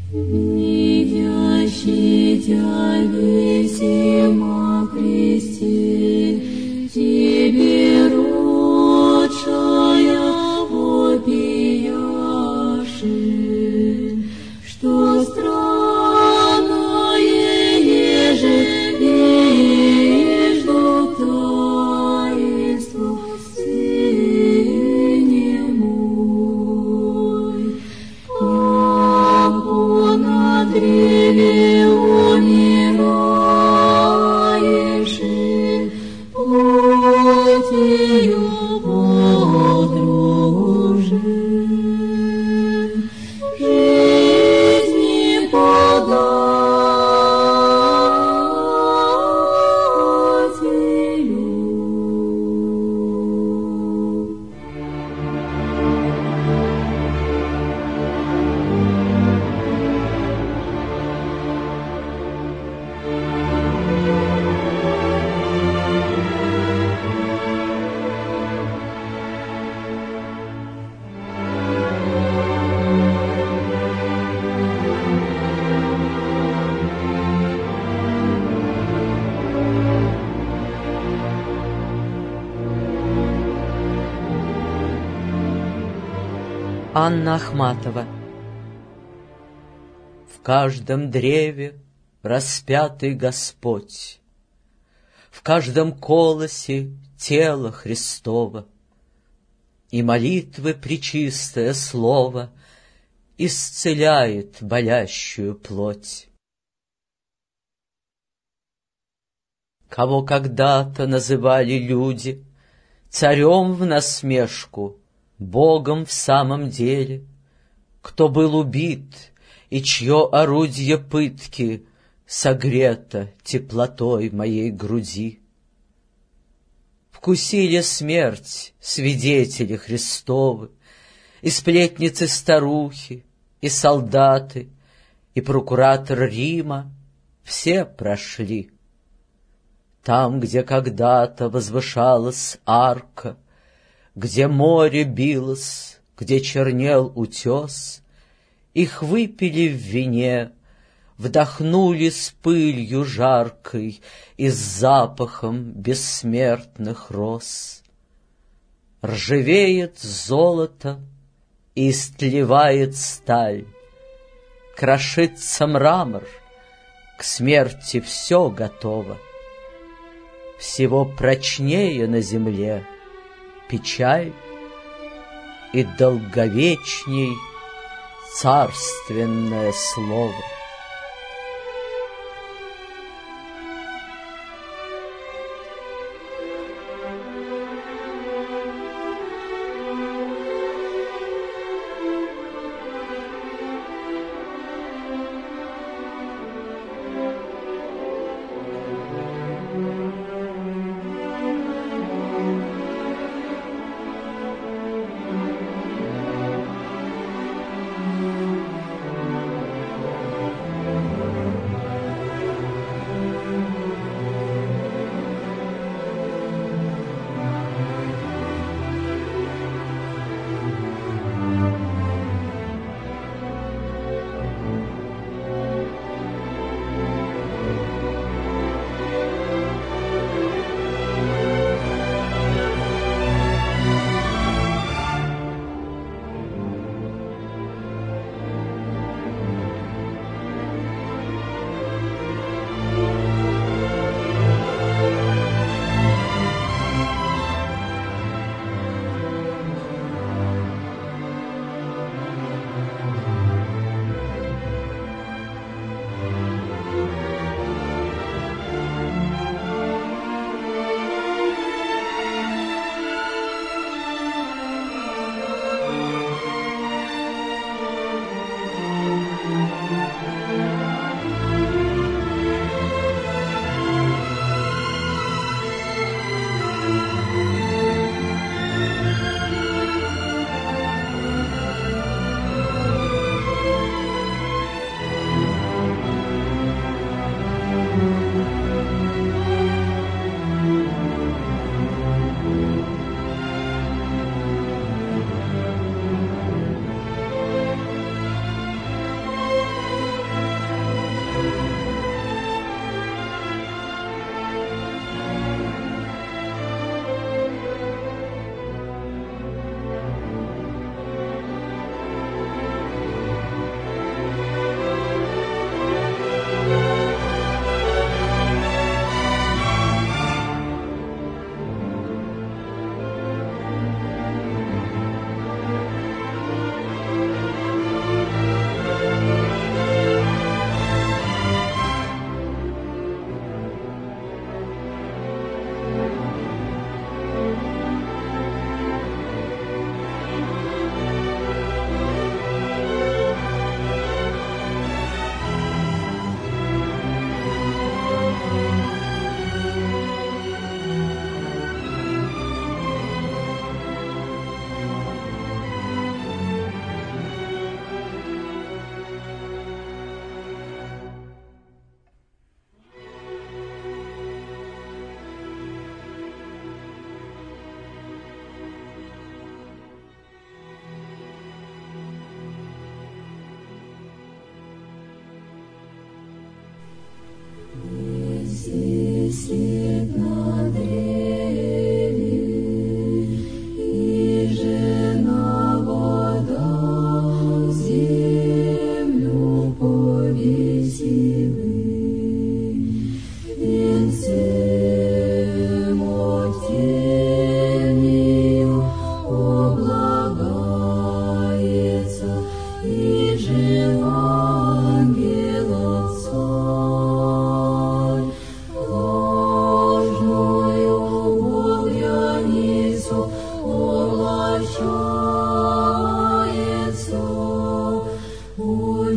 видящий Тя весьма кресте, Тебе родшая вопияши, что странное еже ежду таинство Сыне мой, как он на древе умираешь, плотью подружен, жизни подателю. Анна Ахматова. В каждом древе распятый Господь, в каждом колосе тело Христово, и молитвы пречистое слово исцеляет болящую плоть. Кого когда-то называли люди царем в насмешку, Богом в самом деле, кто был убит, и чье орудие пытки согрето теплотой моей груди. Вкусили смерть свидетели Христовы, и сплетницы-старухи, и солдаты, и прокуратор Рима, все прошли. Там, где когда-то возвышалась арка, где море билось, где чернел утес, их выпили в вине, вдохнули с пылью жаркой и с запахом бессмертных роз. Ржавеет золото и истлевает сталь, крошится мрамор, к смерти все готово. Всего прочнее на земле печаль и долговечней царственное слово.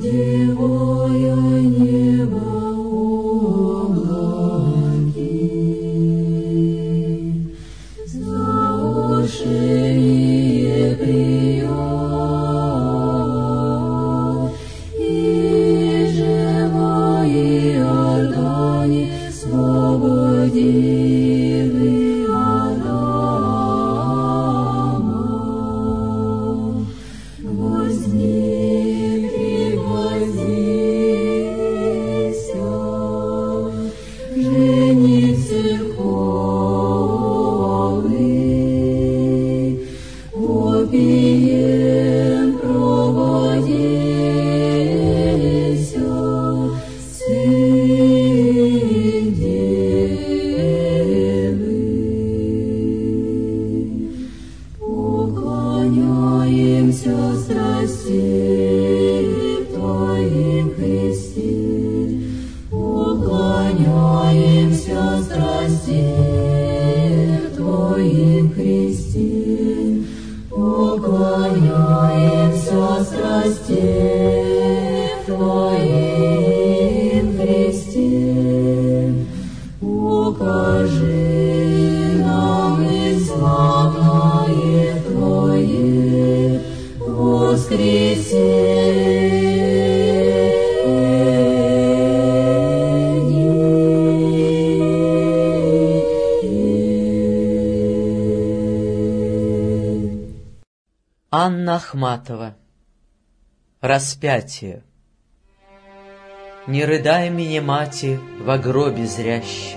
одевая небо облаки, заушие прият, и живо Иордане свободивы Адама. Гвозди пригвоздися, женицы холы, вопием проводися, сын девы. Уклоняемся страсти Твоим, Христе, уклоняемся страсти Твоим, Христе, уклоняемся страсти Твоим, Христе. Укажи нам славное Твое воскресенье. Анна Ахматова. Распятие. Не рыдай меня, мати, во гробе зрящий.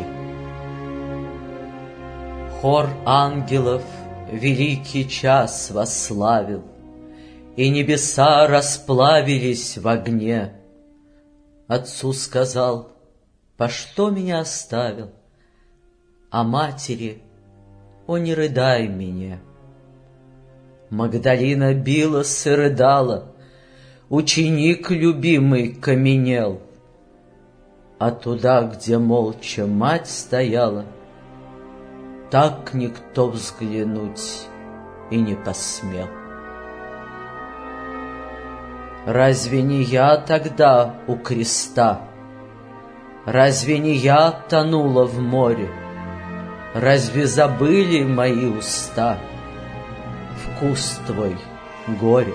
Хор ангелов великий час восславил, и небеса расплавились в огне. Отцу сказал: по что меня оставил? А матери: о, не рыдай меня. Магдалина билась и рыдала, ученик любимый каменел, а туда, где молча мать стояла, так никто взглянуть и не посмел. Разве не я тогда у креста? Разве не я тонула в море? Разве забыли мои уста вкус твой горе?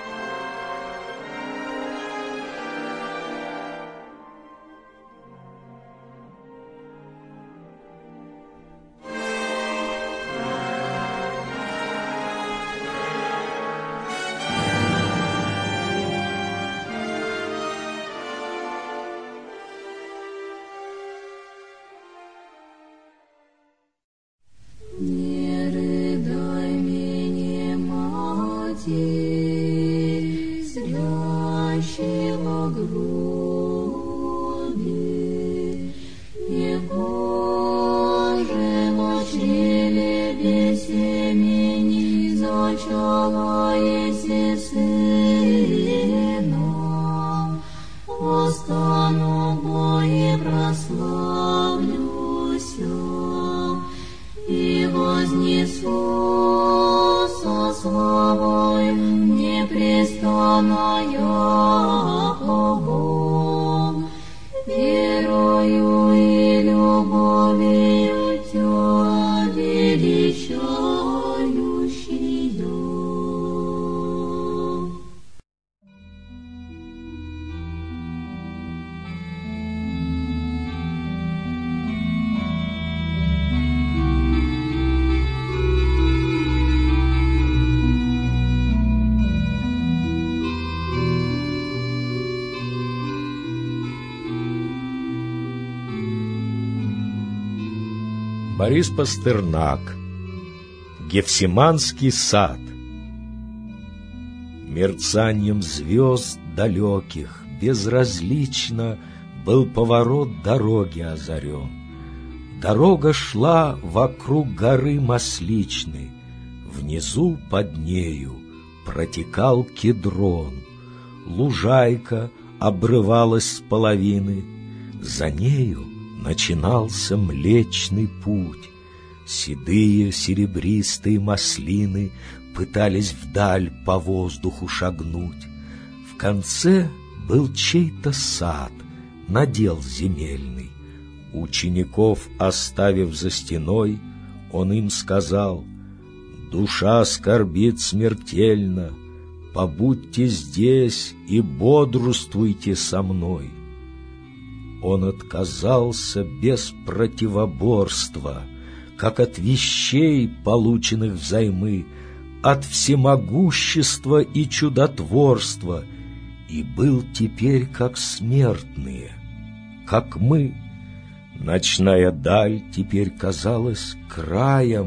Не рыдай меня, мати, спящего гробе, Его же в чреве без семени зачала еси сына, остану Бое прославлюся и вознесу со славой непрестанная Бог, верою и любовью Тебя величающую. Борис Пастернак. Гефсиманский сад. Мерцанием звезд далеких безразлично был поворот дороги озарен. Дорога шла вокруг горы Масличной, внизу под нею протекал Кедрон. Лужайка обрывалась с половины, за нею начинался Млечный Путь. Седые серебристые маслины пытались вдаль по воздуху шагнуть. В конце был чей-то сад, надел земельный. Учеников оставив за стеной, он им сказал: «Душа скорбит смертельно, побудьте здесь и бодрствуйте со мной». Он отказался без противоборства, как от вещей, полученных взаймы, от всемогущества и чудотворства, и был теперь как смертные, как мы. Ночная даль теперь казалась краем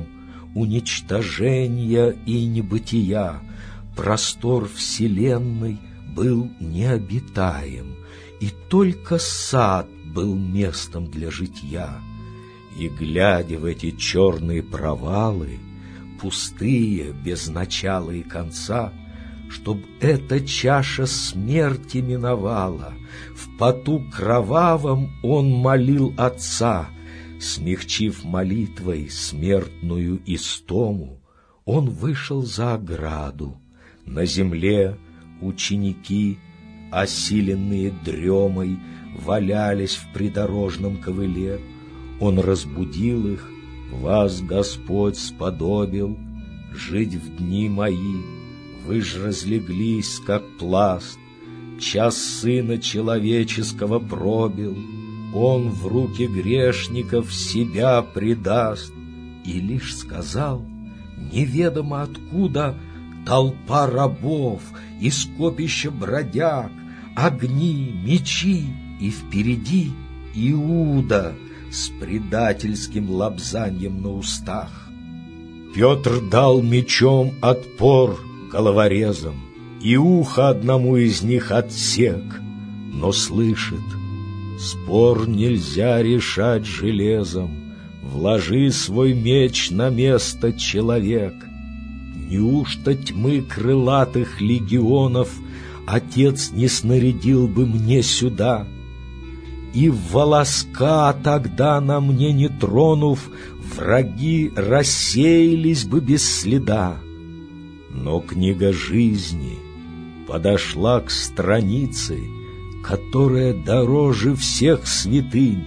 уничтожения и небытия, простор вселенной был необитаем, и только сад был местом для житья. И, глядя в эти черные провалы, пустые, без начала и конца, чтоб эта чаша смерти миновала, в поту кровавом он молил Отца. Смягчив молитвой смертную истому, он вышел за ограду. На земле ученики, осиленные дремой, валялись в придорожном ковыле. Он разбудил их: «Вас Господь сподобил жить в дни мои, вы ж разлеглись, как пласт, час Сына Человеческого пробил, Он в руки грешников себя предаст». И лишь сказал, неведомо откуда, толпа рабов и скопище бродяг, огни, мечи, и впереди Иуда с предательским лобзаньем на устах. Петр дал мечом отпор головорезам, и ухо одному из них отсек, но слышит: спор нельзя решать железом, вложи свой меч на место, человек. Неужто тьмы крылатых легионов Отец не снарядил бы мне сюда? И волоска тогда на мне не тронув, враги рассеялись бы без следа. Но книга жизни подошла к странице, которая дороже всех святынь.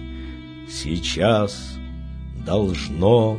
Сейчас должно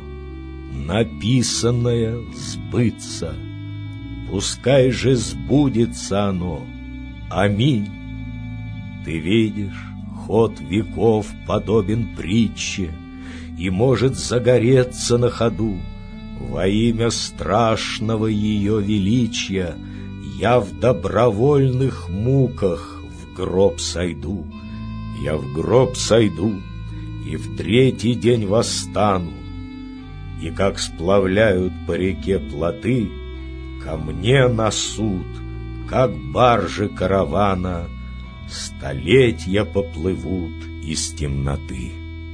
написанное сбыться. Пускай же сбудется оно. Аминь. Ты видишь, ход веков подобен притче и может загореться на ходу. Во имя страшного ее величия я в добровольных муках в гроб сойду. Я в гроб сойду и в третий день восстану. И как сплавляют по реке плоты, ко мне на суд, как баржи каравана, столетия поплывут из темноты.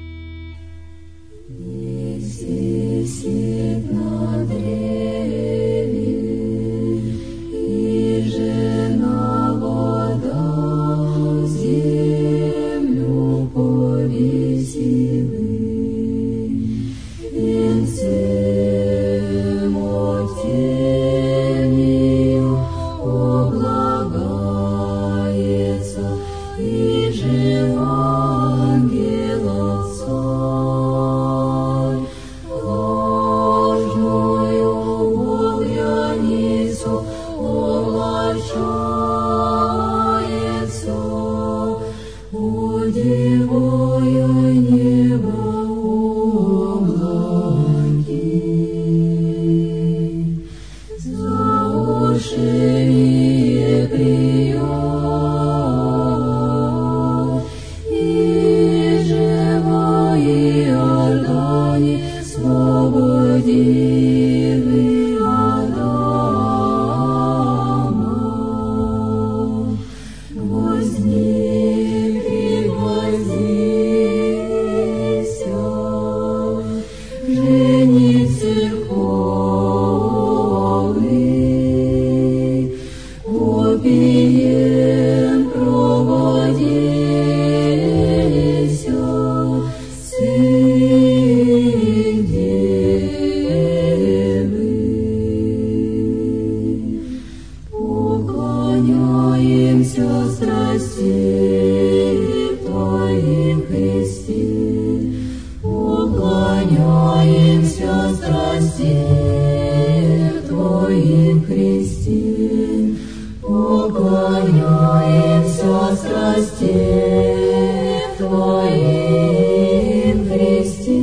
Висит на древе, и жена вода землю повесила. Венцем от темнею облагается, и жив ангелов царь. Ложную огняницу облачается, удивуя небо облаки. За уши прием, и живой Иордане свободивый Адама. Гвозди пригвоздися, жених церковный, копием проводися, сын девы. Поклоняемся страсти в Твоем Христе, уклоняемся страсти в Твоем Христе, уклоняемся страсти в Твоем Христе.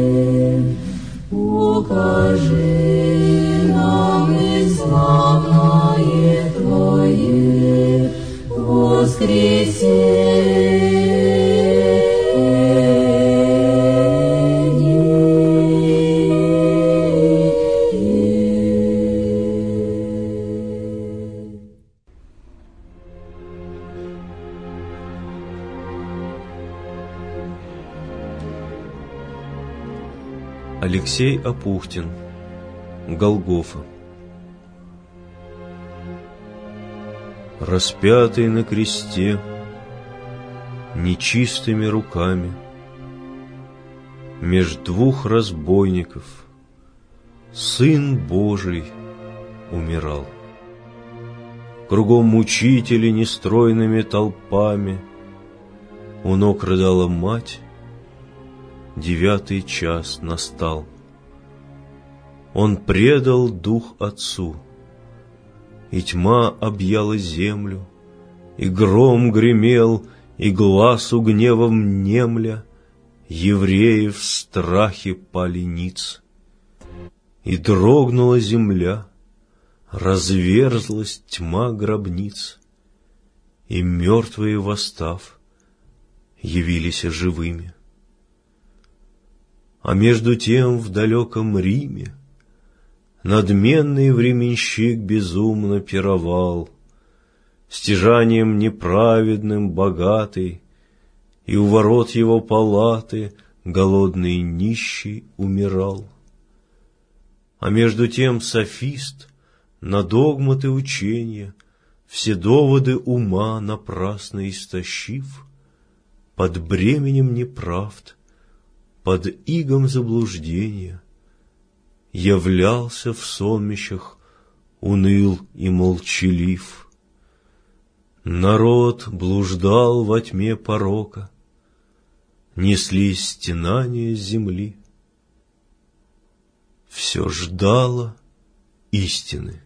Укажи нам и славное Твое воскресенье. Алексей Апухтин. Голгофа. Распятый на кресте нечистыми руками меж двух разбойников Сын Божий умирал. Кругом мучители нестройными толпами, у ног рыдала мать, 9-й час настал. Он предал дух Отцу, и тьма объяла землю, и гром гремел, и гласу гневом немля, евреи в страхе пали ниц. И дрогнула земля, разверзлась тьма гробниц, и мертвые, восстав, явились живыми. А между тем в далеком Риме надменный временщик безумно пировал, стяжанием неправедным богатый, и у ворот его палаты голодный нищий умирал. А между тем софист на догматы учения, все доводы ума напрасно истощив, под бременем неправд, под игом заблуждения, являлся в сонмищах уныл и молчалив. Народ блуждал во тьме порока, неслись стенания с земли. Все ждало истины,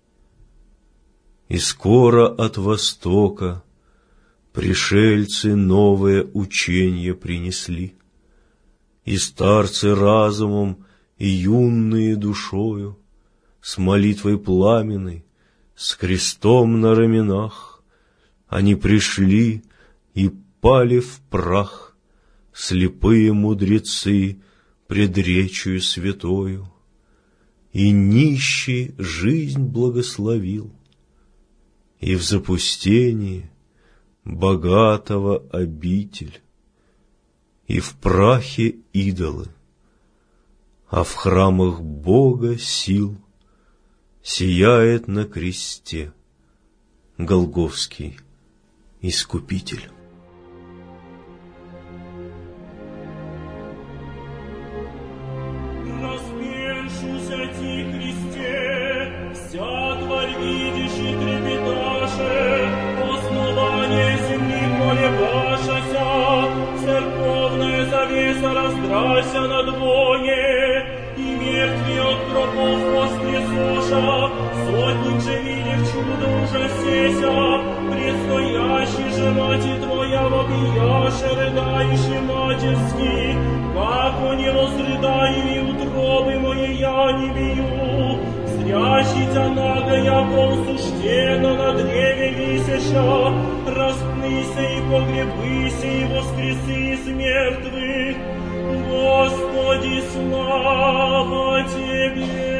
и скоро от востока пришельцы новое учение принесли. И старцы разумом, и юные душою, с молитвой пламенной, с крестом на раменах, они пришли и пали в прах, слепые мудрецы пред речью святою. И нищий жизнь благословил, и в запустении богатого обитель, и в прахе идолы, а в храмах Бога сил сияет на кресте Голгофский Искупитель. Распеншуся ти кресте, вся тварь видишь и трепеташе, основание земли полегашася, церковная завеса раздрася на двое, и мертвые от гробов воскресоша, сотник же видев чудо уже сеся, предстоящий же мати твоя вопияше, рыдающий матерский, как у него срыдаю и утробы мои я не бью, зрящий тя нага, яко осуждена на древе висяща, распнися и погребыся и воскреси из мертвых, Господи, слава Тебе!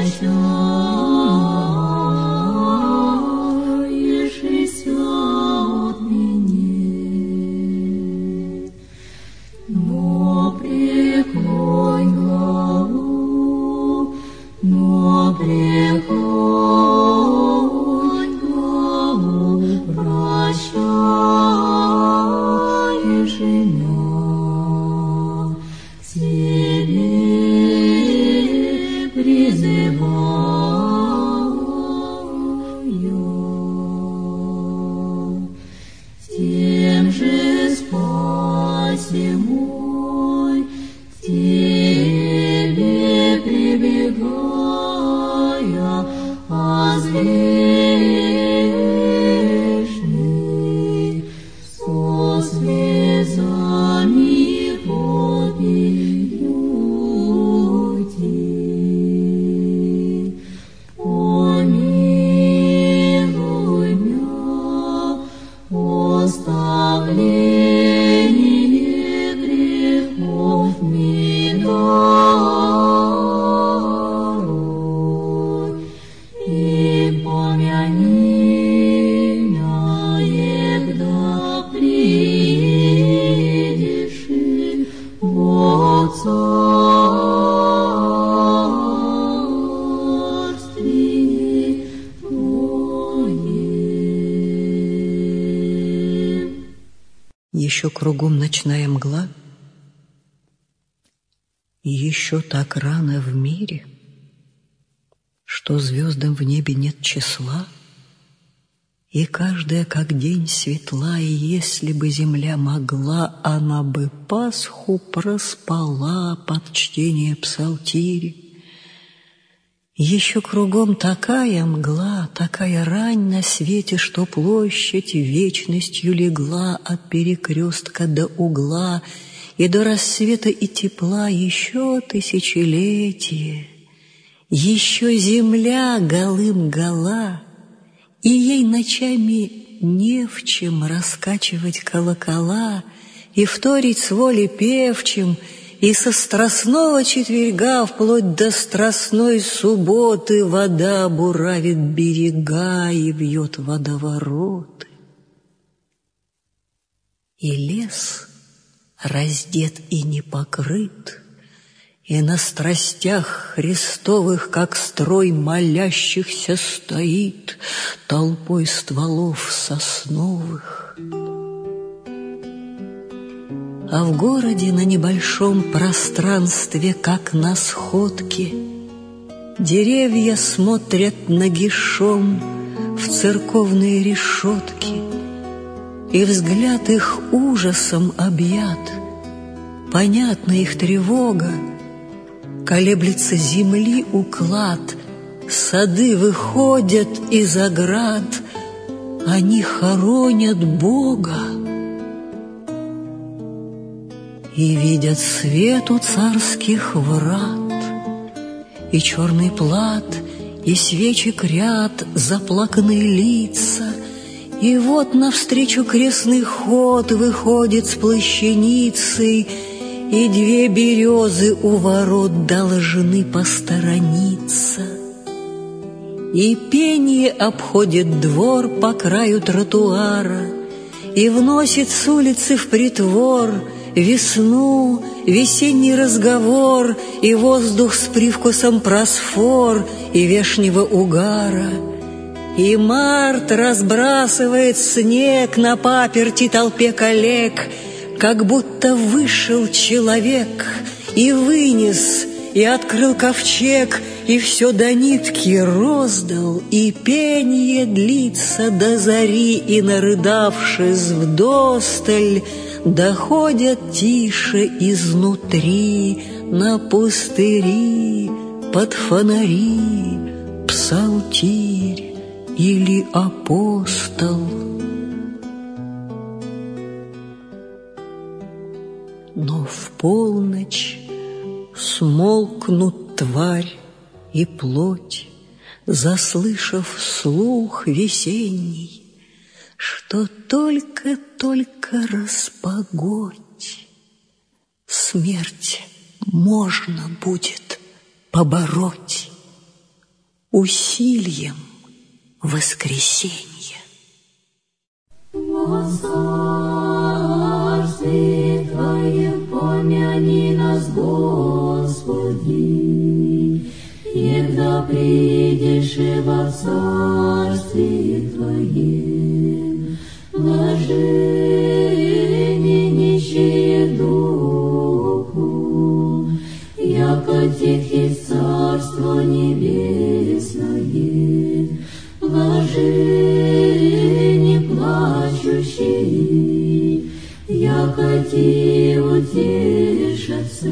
прощаешься от меня, но преклонь главу, но преклонь главу, прощаешь меня, к себе призываю, тем же спаси мой, к тебе прибегая, возвешенный, со слезами побью тебя. Помилуй меня, оставление грехов минуй, и помяни меня, егда приедешь во царствие Твое. Еще кругом ночная мгла, и еще так рано в мире, что звездам в небе нет числа, и каждая как день светла, и если бы земля могла, она бы Пасху проспала под чтение псалтири. Еще кругом такая мгла, такая рань на свете, что площадь вечностью легла от перекрестка до угла, и до рассвета и тепла еще тысячелетие. Еще земля голым гола, и ей ночами не в чем раскачивать колокола и вторить с воли певчим, и со страстного четверга вплоть до страстной субботы вода буравит берега и вьет водовороты. И лес раздет и не покрыт, и на страстях Христовых, как строй молящихся, стоит толпой стволов сосновых. А в городе на небольшом пространстве, как на сходке, деревья смотрят нагишом в церковные решетки, и взгляд их ужасом объят, понятна их тревога, колеблется земли уклад, сады выходят из оград, они хоронят Бога. И видят свет у царских врат, и черный плат, и свечек ряд, заплаканные лица, и вот навстречу крестный ход выходит с плащаницей, и две березы у ворот должны посторониться. И пение обходит двор по краю тротуара, и вносит с улицы в притвор весну, весенний разговор, и воздух с привкусом просфор и вешнего угара. И март разбрасывает снег на паперти толпе коллег, как будто вышел человек и вынес, и открыл ковчег, и все до нитки роздал, и пенье длится до зари, и, нарыдавшись вдосталь, доходят тише изнутри на пустыри, под фонари, псалтирь или апостол. Но в полночь смолкнут тварь и плоть, заслышав слух весенний, что только-только распогодь, смерть можно будет побороть. усильем воскресенья. Во царстве Твоем помяни нас, Господи, егда придешь и во царстве Твоем, блаженны нищие духу, яко тихи царство небесное, блаженны плачущие, яко те утешатся,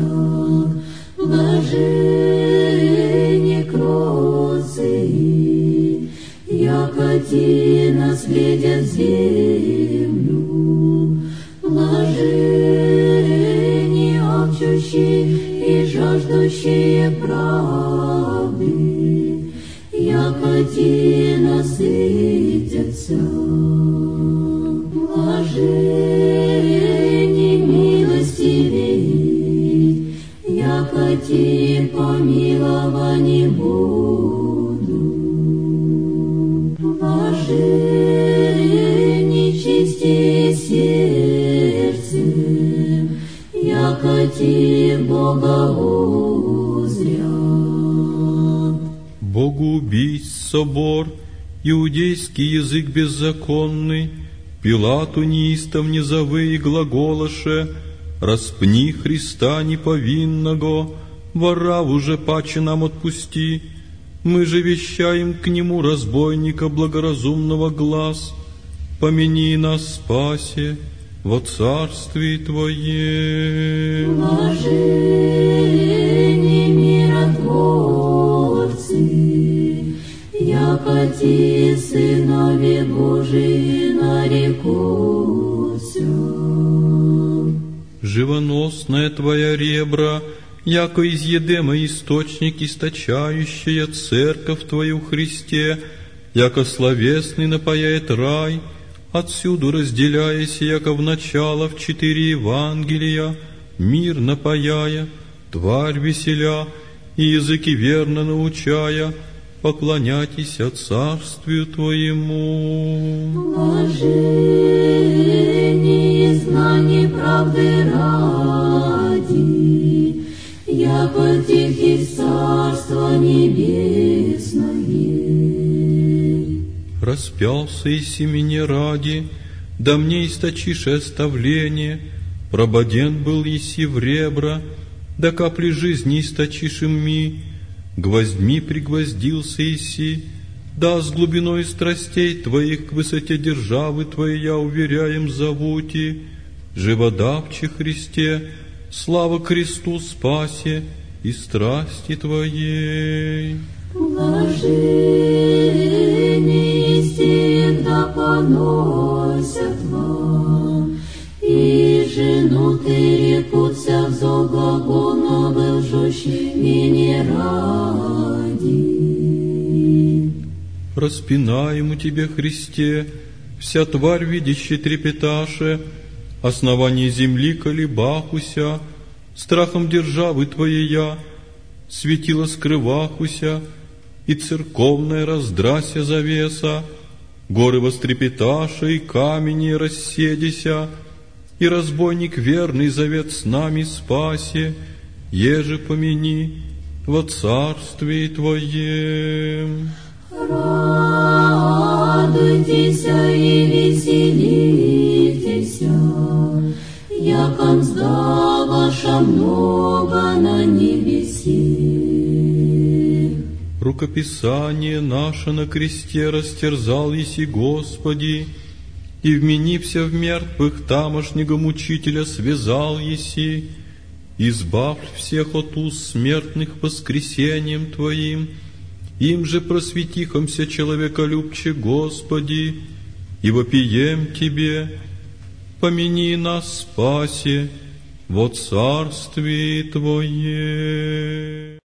блаженны кроткие, яко те наследят землю, блаженны алчущие и жаждущие правды, яко те насытятся, блаженны милостивые, яко те помилованы будут, блаженны чистые сердцем, яко те Бога узрят. Богоубийц собор, иудейский язык беззаконный, Пилату неистов низовы и глаголоше, распни Христа неповинного, вора уже паче нам отпусти. Мы же вещаем к нему разбойника благоразумного глаз, помяни нас, спасе, во царстве Твоем. Блаженни миротворцы, яко те сынове Божии нарекутся. Живоносная Твоя ребра, яко из Едема источник источающая церковь Твою в Христе, яко словесный напояет рай, отсюда разделяясь, яко в начало в 4 Евангелия, мир напояя, тварь веселя, и языки верно научая, поклоняйтесь царствию Твоему. Блаженни знание правды ради, яко тихи царство небесное. Распялся и семени ради, да мне источишь оставление, прободен был еси в ребра, да капли жизни источишь им ми, гвоздьми пригвоздился еси, да с глубиной страстей Твоих к высоте державы Твоей я уверяем зовути, живодавче Христе, слава Христу спасе и страсти Твоей. Блаженни всегда поносят вам, и женуты рекутся в злоглаголно лжущими не ради. Распинаем Тебе, Христе, вся тварь видящая трепеташе, основание земли колебахуся, страхом державы Твоей я, светило скрывахуся, и церковная раздрася завеса, горы вострепеташа и камени расседися, и разбойник верный завет с нами спасе, еже помяни во царстве Твоем. Радуйтесь и веселитесь, яко мзда ваша много на небесе. Рукописание наше на кресте растерзал еси, Господи, и вменився в мертвых тамошнего мучителя связал еси, избавь всех от уз смертных воскресением Твоим, им же просветихомся человеколюбче, Господи, и вопием Тебе, помяни нас, спасе, во царстве Твое.